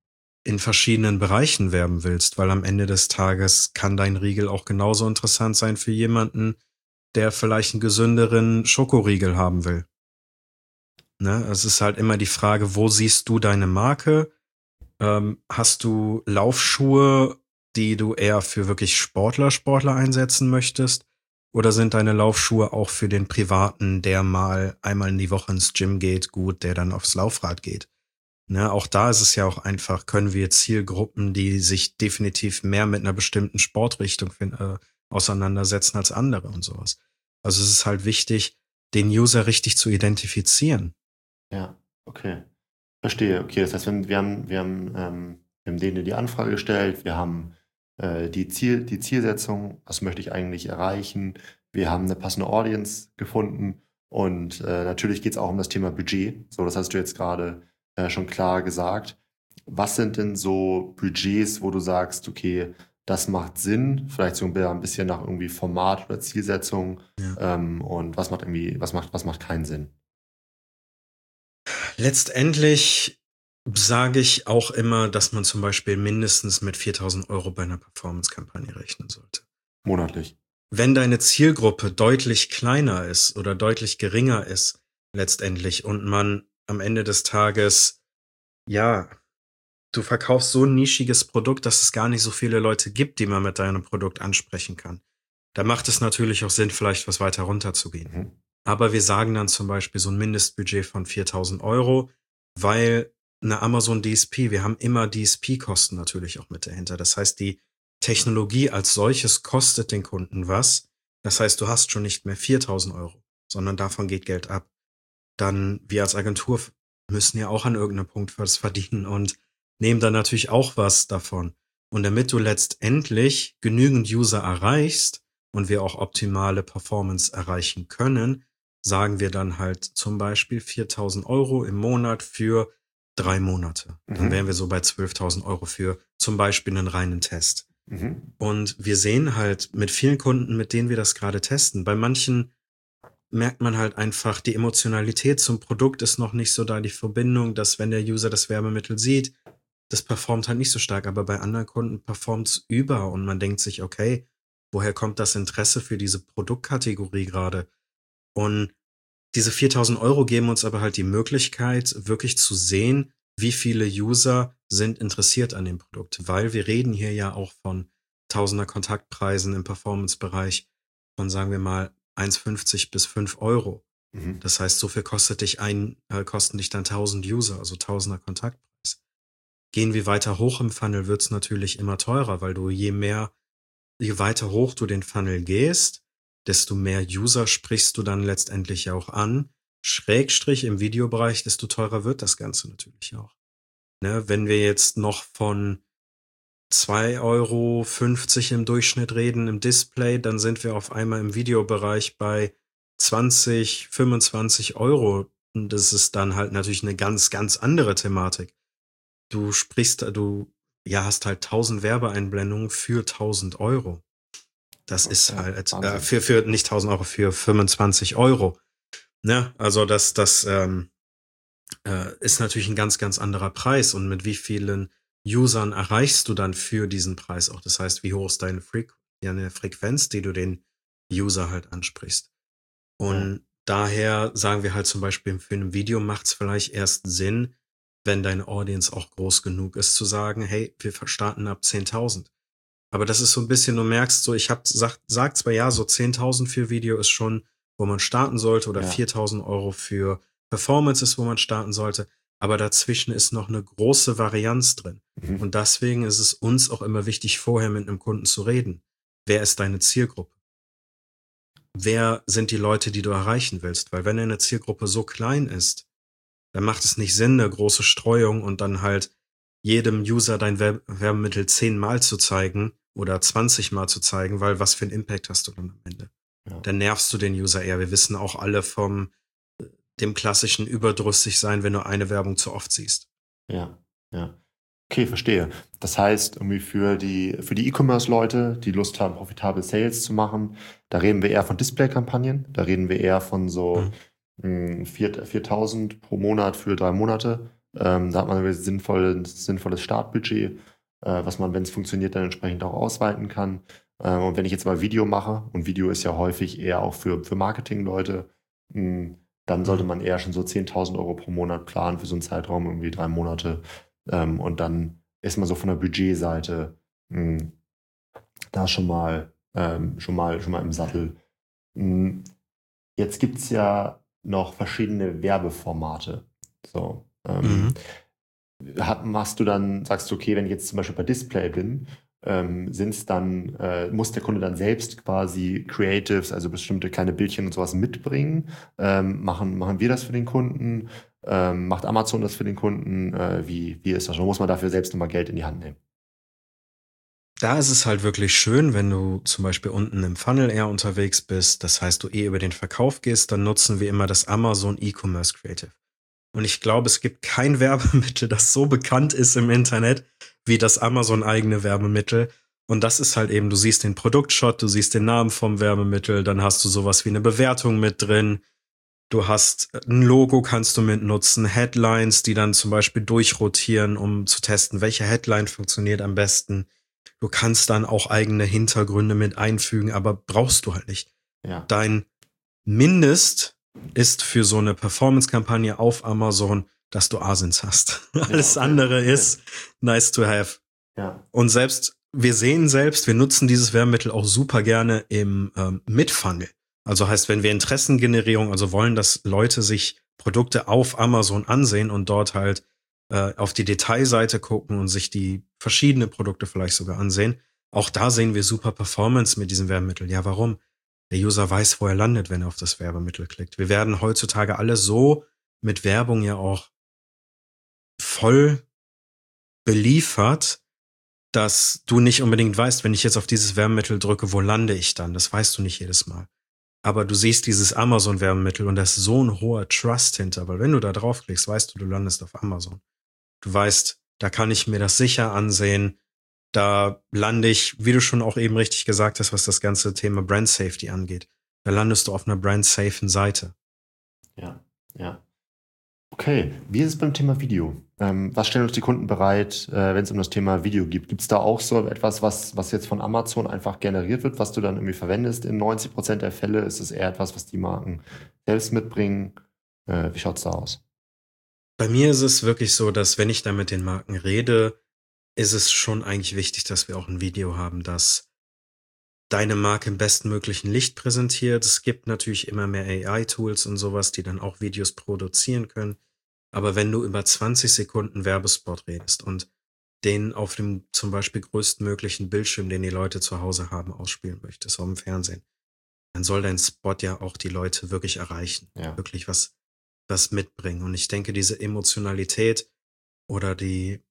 in verschiedenen Bereichen werben willst, weil am Ende des Tages kann dein Riegel auch genauso interessant sein für jemanden, der vielleicht einen gesünderen Schokoriegel haben will. Ne? Es ist halt immer die Frage, wo siehst du deine Marke? Ähm, hast du Laufschuhe, die du eher für wirklich Sportler, Sportler einsetzen möchtest? Oder sind deine Laufschuhe auch für den Privaten, der mal einmal in die Woche ins Gym geht, gut, der dann aufs Laufrad geht? Ne, auch da ist es ja auch einfach, können wir Zielgruppen, die sich definitiv mehr mit einer bestimmten Sportrichtung fin- äh, auseinandersetzen als andere und sowas. Also es ist halt wichtig, den User richtig zu identifizieren. Ja, okay. Verstehe. Okay, das heißt, wenn, wir haben, wir haben, ähm, wir haben denen die Anfrage gestellt, wir haben äh, die Ziel, die Zielsetzung, was möchte ich eigentlich erreichen, wir haben eine passende Audience gefunden und äh, natürlich geht es auch um das Thema Budget. So, das hast du jetzt gerade äh, schon klar gesagt. Was sind denn so Budgets, wo du sagst, okay, das macht Sinn, vielleicht so ein bisschen nach irgendwie Format oder Zielsetzung, Ja. ähm, und was macht irgendwie, was macht, was macht keinen Sinn? Letztendlich sage ich auch immer, dass man zum Beispiel mindestens mit viertausend Euro bei einer Performance-Kampagne rechnen sollte. Monatlich. Wenn deine Zielgruppe deutlich kleiner ist oder deutlich geringer ist, letztendlich, und man am Ende des Tages, ja, du verkaufst so ein nischiges Produkt, dass es gar nicht so viele Leute gibt, die man mit deinem Produkt ansprechen kann. Da macht es natürlich auch Sinn, vielleicht was weiter runterzugehen. Mhm. Aber wir sagen dann zum Beispiel so ein Mindestbudget von viertausend Euro, weil eine Amazon D S P, wir haben immer D S P-Kosten natürlich auch mit dahinter. Das heißt, die Technologie als solches kostet den Kunden was. Das heißt, du hast schon nicht mehr viertausend Euro, sondern davon geht Geld ab. Dann, wir als Agentur müssen ja auch an irgendeinem Punkt was verdienen und nehmen dann natürlich auch was davon. Und damit du letztendlich genügend User erreichst und wir auch optimale Performance erreichen können, sagen wir dann halt zum Beispiel viertausend Euro im Monat für drei Monate. Dann Mhm. wären wir so bei zwölftausend Euro für zum Beispiel einen reinen Test. Mhm. Und wir sehen halt mit vielen Kunden, mit denen wir das gerade testen, bei manchen merkt man halt einfach, die Emotionalität zum Produkt ist noch nicht so da, die Verbindung, dass wenn der User das Werbemittel sieht, das performt halt nicht so stark, aber bei anderen Kunden performt es über und man denkt sich, okay, woher kommt das Interesse für diese Produktkategorie gerade? Und diese viertausend Euro geben uns aber halt die Möglichkeit, wirklich zu sehen, wie viele User sind interessiert an dem Produkt, weil wir reden hier ja auch von Tausender Kontaktpreisen im Performance-Bereich von, sagen wir mal, eins fünfzig bis fünf Euro. Mhm. Das heißt, so viel kostet dich ein, äh, kosten dich dann tausend User, also Tausender Kontaktpreis. Gehen wir weiter hoch im Funnel, wird's natürlich immer teurer, weil du je mehr, je weiter hoch du den Funnel gehst, desto mehr User sprichst du dann letztendlich auch an. Schrägstrich im Videobereich, desto teurer wird das Ganze natürlich auch. Ne, wenn wir jetzt noch von zwei Euro fünfzig im Durchschnitt reden im Display, dann sind wir auf einmal im Videobereich bei zwanzig, fünfundzwanzig Euro. Und das ist dann halt natürlich eine ganz, ganz andere Thematik. Du sprichst, du ja, hast halt tausend Werbeeinblendungen für tausend Euro. Das ist Ja, halt, Wahnsinn. äh, für, für, nicht tausend Euro, für fünfundzwanzig Euro. Ne? Also das, das ähm, äh, ist natürlich ein ganz, ganz anderer Preis. Und mit wie vielen Usern erreichst du dann für diesen Preis auch? Das heißt, wie hoch ist deine Frequ- ja, eine Frequenz, die du den User halt ansprichst? Und Ja. daher sagen wir halt zum Beispiel, für ein Video macht es vielleicht erst Sinn, wenn deine Audience auch groß genug ist, zu sagen, hey, wir starten ab zehntausend. Aber das ist so ein bisschen, du merkst so, ich hab sagt, sag zwar ja, so zehntausend für Video ist schon, wo man starten sollte, oder Ja. viertausend Euro für Performance ist, wo man starten sollte, aber dazwischen ist noch eine große Varianz drin. Mhm. Und deswegen ist es uns auch immer wichtig, vorher mit einem Kunden zu reden. Wer ist deine Zielgruppe? Wer sind die Leute, die du erreichen willst? Weil wenn deine Zielgruppe so klein ist, dann macht es nicht Sinn, eine große Streuung und dann halt jedem User dein Werb- Werbemittel zehnmal zu zeigen oder zwanzig Mal zu zeigen, weil was für einen Impact hast du dann am Ende? Ja. Dann nervst du den User eher. Wir wissen auch alle vom äh, dem klassischen überdrüssig sein, wenn du eine Werbung zu oft siehst. Ja, ja. Okay, verstehe. Das heißt, irgendwie für die, für die E-Commerce-Leute, die Lust haben, profitable Sales zu machen, da reden wir eher von Display-Kampagnen, da reden wir eher von so Mhm. mh, vier- viertausend pro Monat für drei Monate. Ähm, da hat man ein sinnvolles, sinnvolles Startbudget, äh, was man, wenn es funktioniert, dann entsprechend auch ausweiten kann. Äh, und wenn ich jetzt mal Video mache, und Video ist ja häufig eher auch für, für Marketingleute, mh, dann sollte man eher schon so zehntausend Euro pro Monat planen für so einen Zeitraum, irgendwie drei Monate. Ähm, und dann ist man so von der Budgetseite mh, da schon mal, ähm, schon mal, schon mal im Sattel. Mh, jetzt gibt es ja noch verschiedene Werbeformate. So, ähm, Mhm. hat, machst du dann, sagst du, okay, wenn ich jetzt zum Beispiel bei Display bin, ähm, sind's dann, äh, muss der Kunde dann selbst quasi Creatives, also bestimmte kleine Bildchen und sowas mitbringen? Ähm, machen, machen wir das für den Kunden? Ähm, macht Amazon das für den Kunden? Äh, wie, wie ist das? Oder muss man dafür selbst nochmal Geld in die Hand nehmen? Da ist es halt wirklich schön, wenn du zum Beispiel unten im Funnel eher unterwegs bist, das heißt, du eh über den Verkauf gehst, dann nutzen wir immer das Amazon E-Commerce Creative. Und ich glaube, es gibt kein Werbemittel, das so bekannt ist im Internet wie das Amazon-eigene Werbemittel. Und das ist halt eben, du siehst den Produktshot, du siehst den Namen vom Werbemittel, dann hast du sowas wie eine Bewertung mit drin. Du hast ein Logo, kannst du mitnutzen, Headlines, die dann zum Beispiel durchrotieren, um zu testen, welche Headline funktioniert am besten. Du kannst dann auch eigene Hintergründe mit einfügen, aber brauchst du halt nicht. Ja. Dein Mindest ist für so eine Performance-Kampagne auf Amazon, dass du A S I Ns hast. Alles okay. andere Okay. ist nice to have. Ja. Und selbst, wir sehen selbst, wir nutzen dieses Werbemittel auch super gerne im ähm, Mid-Funnel. Also heißt, wenn wir Interessengenerierung, also wollen, dass Leute sich Produkte auf Amazon ansehen und dort halt äh, auf die Detailseite gucken und sich die verschiedene Produkte vielleicht sogar ansehen, auch da sehen wir super Performance mit diesem Werbemittel. Ja, warum? Der User weiß, wo er landet, wenn er auf das Werbemittel klickt. Wir werden heutzutage alle so mit Werbung ja auch voll beliefert, dass du nicht unbedingt weißt, wenn ich jetzt auf dieses Werbemittel drücke, wo lande ich dann? Das weißt du nicht jedes Mal. Aber du siehst dieses Amazon-Werbemittel und da ist so ein hoher Trust hinter, weil wenn du da draufklickst, weißt du, du landest auf Amazon. Du weißt, da kann ich mir das sicher ansehen. Da lande ich, wie du schon auch eben richtig gesagt hast, was das ganze Thema Brand Safety angeht. Da landest du auf einer brand-safen Seite. Ja, ja. Okay, wie ist es beim Thema Video? Ähm, was stellen uns die Kunden bereit, äh, wenn es um das Thema Video geht? Gibt es da auch so etwas, was, was jetzt von Amazon einfach generiert wird, was du dann irgendwie verwendest? In neunzig Prozent der Fälle ist es eher etwas, was die Marken selbst mitbringen. Äh, wie schaut es da aus? Bei mir ist es wirklich so, dass wenn ich da mit den Marken rede, ist es schon eigentlich wichtig, dass wir auch ein Video haben, das deine Marke im bestmöglichen Licht präsentiert. Es gibt natürlich immer mehr A I-Tools und sowas, die dann auch Videos produzieren können. Aber wenn du über zwanzig Sekunden Werbespot redest und den auf dem zum Beispiel größtmöglichen Bildschirm, den die Leute zu Hause haben, ausspielen möchtest, auf dem Fernsehen, dann soll dein Spot ja auch die Leute wirklich erreichen. Ja. Wirklich was, was mitbringen. Und ich denke, diese Emotionalität oder die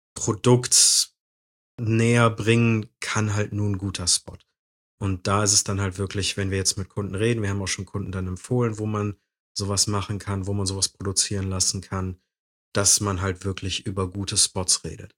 Produkt näher bringen kann halt nur ein guter Spot. Und da ist es dann halt wirklich, wenn wir jetzt mit Kunden reden, wir haben auch schon Kunden dann empfohlen, wo man sowas machen kann, wo man sowas produzieren lassen kann, dass man halt wirklich über gute Spots redet.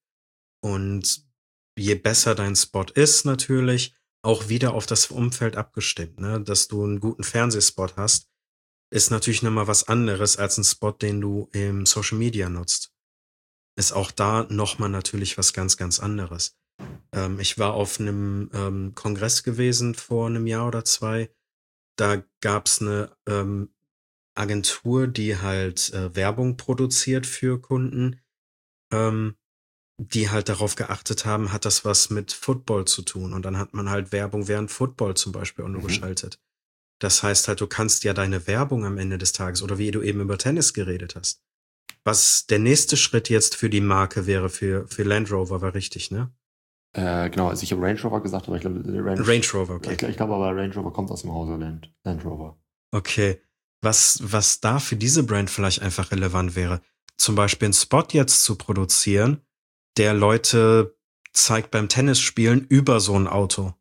Und je besser dein Spot ist natürlich, auch wieder auf das Umfeld abgestimmt, ne? Dass du einen guten Fernsehspot hast, ist natürlich nochmal was anderes als ein Spot, den du im Social Media nutzt. Ist auch da nochmal natürlich was ganz, ganz anderes. Ähm, ich war auf einem ähm, Kongress gewesen vor einem Jahr oder zwei. Da gab's eine ähm, Agentur, die halt äh, Werbung produziert für Kunden, ähm, die halt darauf geachtet haben, hat das was mit Football zu tun. Und dann hat man halt Werbung während Football zum Beispiel auch nur Mhm. geschaltet. Das heißt halt, du kannst ja deine Werbung am Ende des Tages, oder wie du eben über Tennis geredet hast, was der nächste Schritt jetzt für die Marke wäre, für, für Land Rover, war richtig, ne? Äh, genau, also ich habe Range Rover gesagt, aber ich glaube, Range, Range Rover, okay. Ich, ich glaube aber, Range Rover kommt aus dem Hause Land, Land Rover. Okay. Was, was da für diese Brand vielleicht einfach relevant wäre, zum Beispiel einen Spot jetzt zu produzieren, der Leute zeigt beim Tennisspielen über so ein Auto.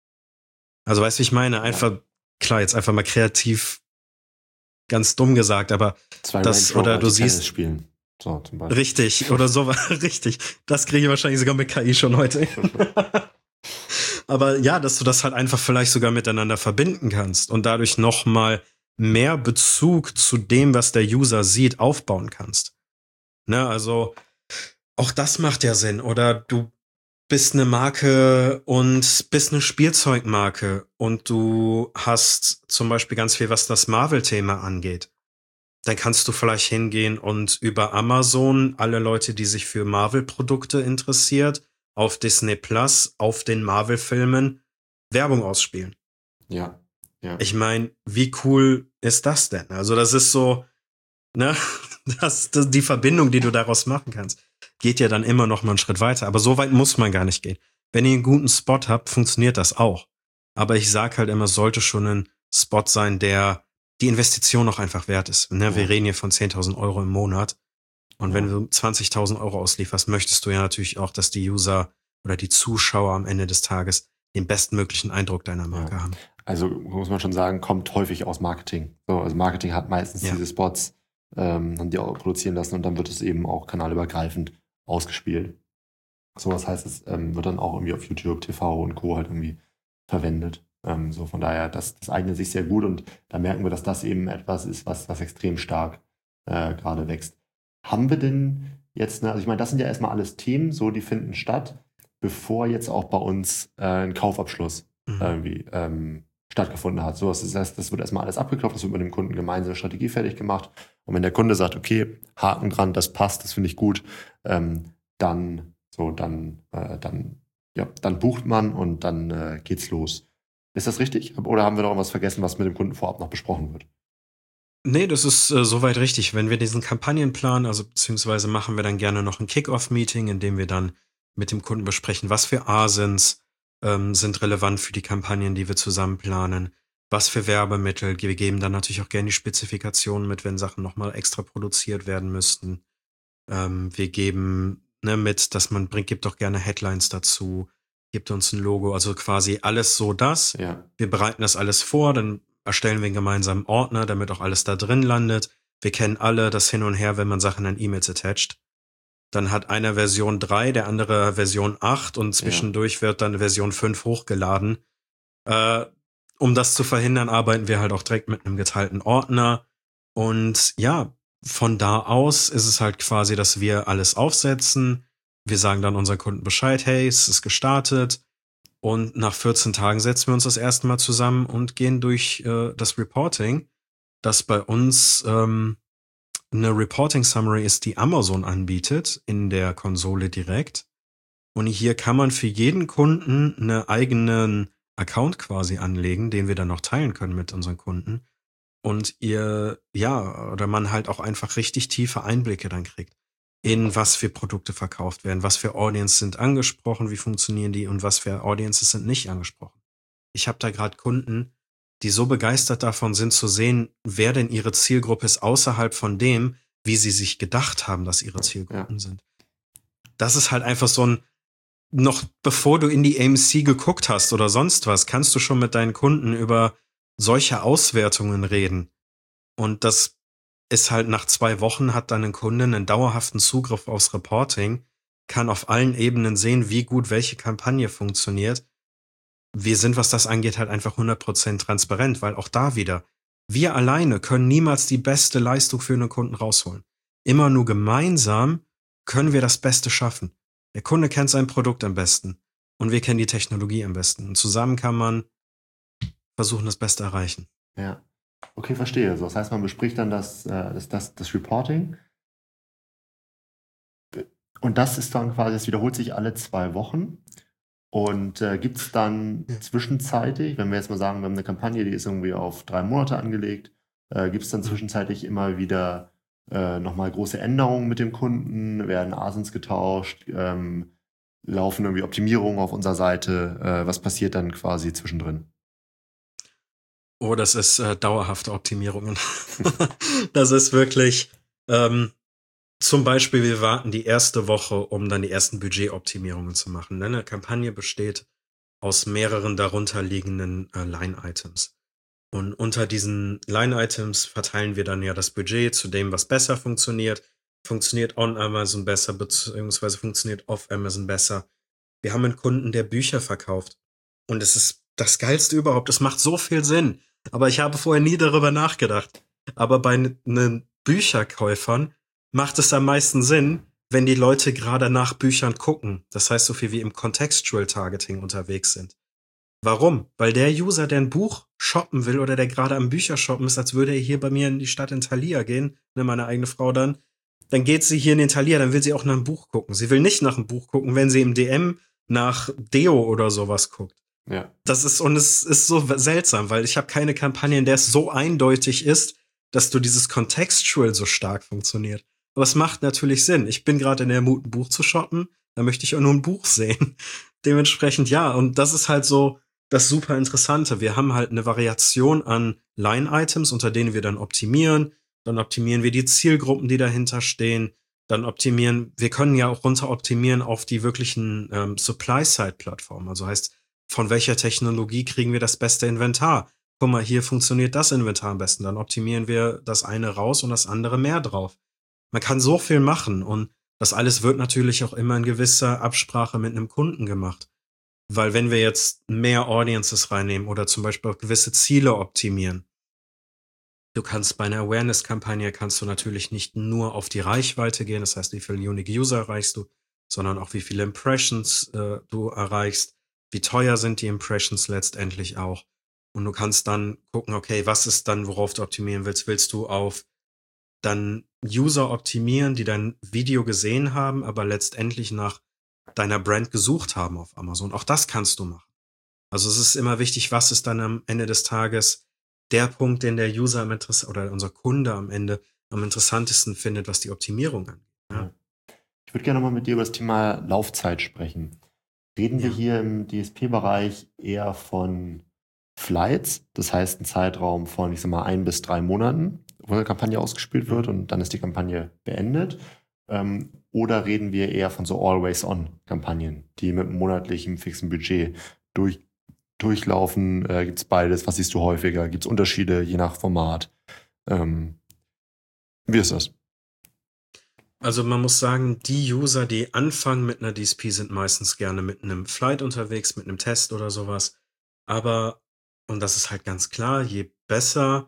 Also weißt du, wie ich meine? Einfach, ja. Klar, jetzt einfach mal kreativ, ganz dumm gesagt, aber Zwei das, Range Rover, oder du die siehst, Tennis spielen. So, zum Beispiel. Richtig, oder so, richtig. Das kriege ich wahrscheinlich sogar mit K I schon heute. Aber ja, dass du das halt einfach vielleicht sogar miteinander verbinden kannst und dadurch nochmal mehr Bezug zu dem, was der User sieht, aufbauen kannst. Ne, also auch das macht ja Sinn. Oder du bist eine Marke und bist eine Spielzeugmarke und du hast zum Beispiel ganz viel, was das Marvel-Thema angeht. Dann kannst du vielleicht hingehen und über Amazon alle Leute, die sich für Marvel-Produkte interessiert, auf Disney Plus, auf den Marvel-Filmen Werbung ausspielen. Ja, ja. Ich meine, wie cool ist das denn? Also das ist so, ne, das, das, die Verbindung, die du daraus machen kannst, geht ja dann immer noch mal einen Schritt weiter. Aber so weit muss man gar nicht gehen. Wenn ihr einen guten Spot habt, funktioniert das auch. Aber ich sag halt immer, es sollte schon ein Spot sein, der die Investition auch einfach wert ist. Ne? Ja. Wir reden hier von zehntausend Euro im Monat. Und Ja. wenn du zwanzigtausend Euro auslieferst, möchtest du ja natürlich auch, dass die User oder die Zuschauer am Ende des Tages den bestmöglichen Eindruck deiner Marke Ja. haben. Also muss man schon sagen, kommt häufig aus Marketing. So, also Marketing hat meistens Ja. diese Spots, ähm, haben die auch produzieren lassen und dann wird es eben auch kanalübergreifend ausgespielt. So, das heißt, es ähm, wird dann auch irgendwie auf YouTube, T V und Co. halt irgendwie verwendet. Ähm, so von daher, das, das eignet sich sehr gut und da merken wir, dass das eben etwas ist, was, was extrem stark äh, gerade wächst. Haben wir denn jetzt, ne, also ich meine, das sind ja erstmal alles Themen, so die finden statt, bevor jetzt auch bei uns äh, ein Kaufabschluss Mhm. irgendwie ähm, stattgefunden hat. So, das heißt, das wird erstmal alles abgeklopft, das wird mit dem Kunden gemeinsame Strategie fertig gemacht. Und wenn der Kunde sagt, okay, Haken dran, das passt, das finde ich gut, ähm, dann so, dann, äh, dann, ja, dann bucht man und dann äh, geht's los. Ist das richtig? Oder haben wir noch was vergessen, was mit dem Kunden vorab noch besprochen wird? Nee, das ist äh, soweit richtig. Wenn wir diesen Kampagnenplan, also beziehungsweise machen wir dann gerne noch ein Kick-Off-Meeting, in dem wir dann mit dem Kunden besprechen, was für Asins ähm, sind relevant für die Kampagnen, die wir zusammen planen, was für Werbemittel. Wir geben dann natürlich auch gerne die Spezifikationen mit, wenn Sachen nochmal extra produziert werden müssten. Ähm, wir geben ne, mit, dass man bringt, gibt auch gerne Headlines dazu, gibt uns ein Logo, also quasi alles so das. Ja, Wir bereiten das alles vor, dann erstellen wir einen gemeinsamen Ordner, damit auch alles da drin landet. Wir kennen alle das Hin und Her, wenn man Sachen an E-Mails attached. Dann hat einer Version drei, der andere Version acht und zwischendurch wird dann Version fünf hochgeladen. Äh, um das zu verhindern, arbeiten wir halt auch direkt mit einem geteilten Ordner. Und ja, von da aus ist es halt quasi, dass wir alles aufsetzen. Wir sagen dann unseren Kunden Bescheid, hey, es ist gestartet. Und nach vierzehn Tagen setzen wir uns das erste Mal zusammen und gehen durch äh, das Reporting, das bei uns ähm, eine Reporting Summary ist, die Amazon anbietet in der Konsole direkt. Und hier kann man für jeden Kunden einen eigenen Account quasi anlegen, den wir dann noch teilen können mit unseren Kunden. Und ihr, ja, oder man halt auch einfach richtig tiefe Einblicke dann kriegt, in was für Produkte verkauft werden, was für Audiences sind angesprochen, wie funktionieren die und was für Audiences sind nicht angesprochen. Ich habe da gerade Kunden, die so begeistert davon sind zu sehen, wer denn ihre Zielgruppe ist, außerhalb von dem, wie sie sich gedacht haben, dass ihre Zielgruppen ja. sind. Das ist halt einfach so ein, noch bevor du in die A M C geguckt hast oder sonst was, kannst du schon mit deinen Kunden über solche Auswertungen reden. Und das ist halt nach zwei Wochen hat dann ein Kunde einen dauerhaften Zugriff aufs Reporting, kann auf allen Ebenen sehen, wie gut welche Kampagne funktioniert. Wir sind, was das angeht, halt einfach hundert Prozent transparent, weil auch da wieder, wir alleine können niemals die beste Leistung für einen Kunden rausholen. Immer nur gemeinsam können wir das Beste schaffen. Der Kunde kennt sein Produkt am besten und wir kennen die Technologie am besten. Und zusammen kann man versuchen, das Beste erreichen. Ja, okay, verstehe. Also das heißt, man bespricht dann das, das, das, das Reporting und das ist dann quasi, es wiederholt sich alle zwei Wochen. Und äh, gibt es dann ja. zwischenzeitlich, wenn wir jetzt mal sagen, wir haben eine Kampagne, die ist irgendwie auf drei Monate angelegt, äh, gibt es dann zwischenzeitlich immer wieder äh, nochmal große Änderungen mit dem Kunden, werden Asins getauscht, ähm, laufen irgendwie Optimierungen auf unserer Seite, äh, was passiert dann quasi zwischendrin? Oh, das ist äh, dauerhafte Optimierungen. Das ist wirklich, ähm, zum Beispiel, wir warten die erste Woche, um dann die ersten Budgetoptimierungen zu machen. Eine Kampagne besteht aus mehreren darunterliegenden äh, Line-Items. Und unter diesen Line-Items verteilen wir dann ja das Budget zu dem, was besser funktioniert. Funktioniert on Amazon besser, beziehungsweise funktioniert off Amazon besser. Wir haben einen Kunden, der Bücher verkauft. Und es ist das Geilste überhaupt. Es macht so viel Sinn. Aber ich habe vorher nie darüber nachgedacht. Aber bei den Bücherkäufern macht es am meisten Sinn, wenn die Leute gerade nach Büchern gucken. Das heißt, so viel wie im Contextual Targeting unterwegs sind. Warum? Weil der User, der ein Buch shoppen will oder der gerade am Büchershoppen ist, als würde er hier bei mir in die Stadt in Thalia gehen, ne, meine eigene Frau dann, dann geht sie hier in den Thalia, dann will sie auch nach einem Buch gucken. Sie will nicht nach einem Buch gucken, wenn sie im D M nach Deo oder sowas guckt. Ja. Das ist, und es ist so seltsam, weil ich habe keine Kampagne, in der es so eindeutig ist, dass du dieses Contextual so stark funktioniert. Aber es macht natürlich Sinn. Ich bin gerade in der Mut, ein Buch zu shoppen, da möchte ich auch nur ein Buch sehen. Dementsprechend ja, und das ist halt so das super Interessante. Wir haben halt eine Variation an Line-Items, unter denen wir dann optimieren. Dann optimieren wir die Zielgruppen, die dahinter stehen. Dann optimieren, wir können ja auch runter optimieren auf die wirklichen ähm, Supply-Side-Plattformen. Also heißt, von welcher Technologie kriegen wir das beste Inventar? Guck mal, hier funktioniert das Inventar am besten. Dann optimieren wir das eine raus und das andere mehr drauf. Man kann so viel machen und das alles wird natürlich auch immer in gewisser Absprache mit einem Kunden gemacht. Weil wenn wir jetzt mehr Audiences reinnehmen oder zum Beispiel auch gewisse Ziele optimieren, du kannst bei einer Awareness-Kampagne kannst du natürlich nicht nur auf die Reichweite gehen, das heißt, wie viele Unique User erreichst du, sondern auch wie viele Impressions äh, du erreichst, wie teuer sind die Impressions letztendlich auch. Und du kannst dann gucken, okay, was ist dann, worauf du optimieren willst? Willst du auf dann User optimieren, die dein Video gesehen haben, aber letztendlich nach deiner Brand gesucht haben auf Amazon? Auch das kannst du machen. Also es ist immer wichtig, was ist dann am Ende des Tages der Punkt, den der User am Interess- oder unser Kunde am Ende am interessantesten findet, was die Optimierung angeht. Ja. Ich würde gerne mal mit dir über das Thema Laufzeit sprechen. Reden wir Ja. hier im D S P-Bereich eher von Flights, das heißt ein Zeitraum von, ich sag mal, ein bis drei Monaten, wo eine Kampagne ausgespielt wird und dann ist die Kampagne beendet? Ähm, oder reden wir eher von so Always-On-Kampagnen, die mit einem monatlichen fixen Budget durch, durchlaufen? Äh, gibt es beides? Was siehst du häufiger? Gibt es Unterschiede je nach Format? Ähm, wie ist das? Also man muss sagen, die User, die anfangen mit einer D S P, sind meistens gerne mit einem Flight unterwegs, mit einem Test oder sowas. Aber, und das ist halt ganz klar, je besser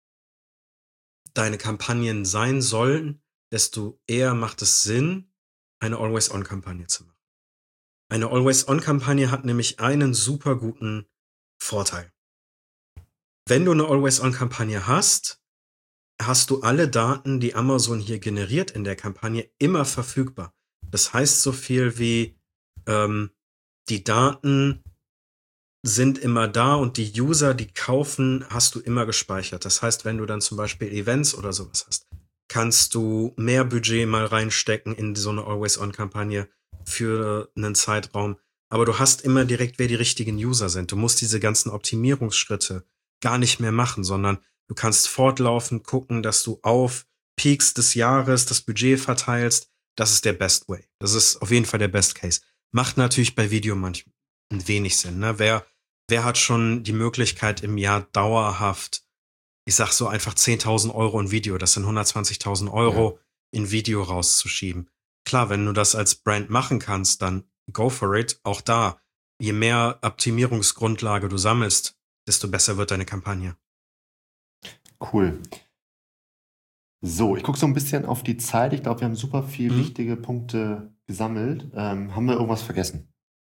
deine Kampagnen sein sollen, desto eher macht es Sinn, eine Always-On-Kampagne zu machen. Eine Always-On-Kampagne hat nämlich einen super guten Vorteil. Wenn du eine Always-On-Kampagne hast, hast du alle Daten, die Amazon hier generiert in der Kampagne, immer verfügbar. Das heißt so viel wie ähm, die Daten sind immer da und die User, die kaufen, hast du immer gespeichert. Das heißt, wenn du dann zum Beispiel Events oder sowas hast, kannst du mehr Budget mal reinstecken in so eine Always-On-Kampagne für einen Zeitraum. Aber du hast immer direkt, wer die richtigen User sind. Du musst diese ganzen Optimierungsschritte gar nicht mehr machen, sondern du kannst fortlaufend gucken, dass du auf Peaks des Jahres das Budget verteilst. Das ist der Best Way. Das ist auf jeden Fall der Best Case. Macht natürlich bei Video manchmal ein wenig Sinn. Ne? Wer, wer hat schon die Möglichkeit im Jahr dauerhaft, ich sag so einfach zehntausend Euro in Video, das sind hundertzwanzigtausend Euro ja. in Video rauszuschieben. Klar, wenn du das als Brand machen kannst, dann go for it. Auch da, je mehr Optimierungsgrundlage du sammelst, desto besser wird deine Kampagne. Cool. So, ich gucke so ein bisschen auf die Zeit. Ich glaube, wir haben super viele mhm. wichtige Punkte gesammelt. Ähm, haben wir irgendwas vergessen?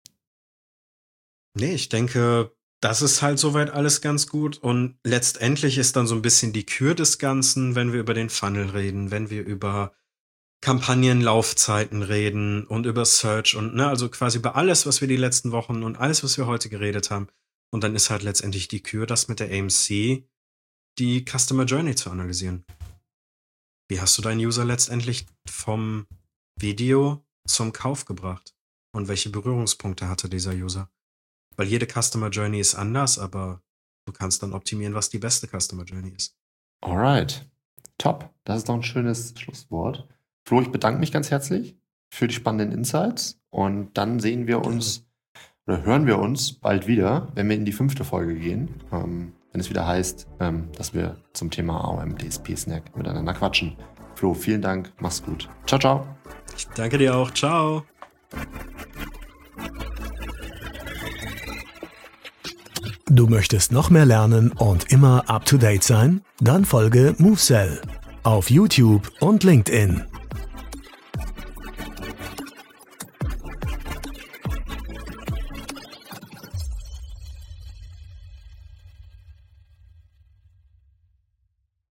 Nee, ich denke, das ist halt soweit alles ganz gut. Und letztendlich ist dann so ein bisschen die Kür des Ganzen, wenn wir über den Funnel reden, wenn wir über Kampagnenlaufzeiten reden und über Search und, ne, also quasi über alles, was wir die letzten Wochen und alles, was wir heute geredet haben. Und dann ist halt letztendlich die Kür, das mit der A M C die Customer Journey zu analysieren. Wie hast du deinen User letztendlich vom Video zum Kauf gebracht? Und welche Berührungspunkte hatte dieser User? Weil jede Customer Journey ist anders, aber du kannst dann optimieren, was die beste Customer Journey ist. Alright, top. Das ist doch ein schönes Schlusswort. Flo, ich bedanke mich ganz herzlich für die spannenden Insights und dann sehen wir uns oder hören wir uns bald wieder, wenn wir in die fünfte Folge gehen, ähm, wenn es wieder heißt, ähm, dass wir zum Thema A O M D S P-Snack miteinander quatschen. Flo, vielen Dank, mach's gut. Ciao, ciao. Ich danke dir auch. Ciao. Du möchtest noch mehr lernen und immer up to date sein? Dann folge MoveSell auf YouTube und LinkedIn.